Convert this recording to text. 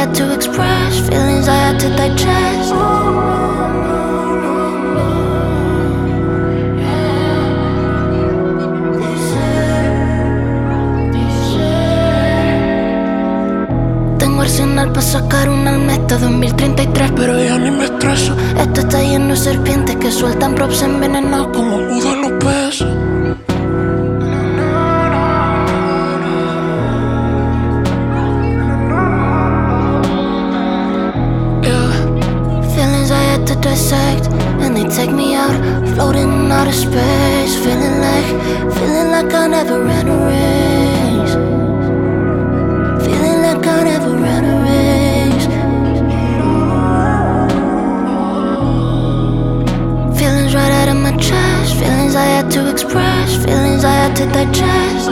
had to express, feelings I had to digest. Tengo arsenal para sacar un Almesta 2033, pero ya ni me estreso. Esto está lleno de serpientes que sueltan props envenenados como mudan los peces. To dissect, and they take me out, floating in outer space, feeling like I never ran a race, feeling like I never ran a race. Feelings right out of my chest, feelings I had to express, feelings I had to digest.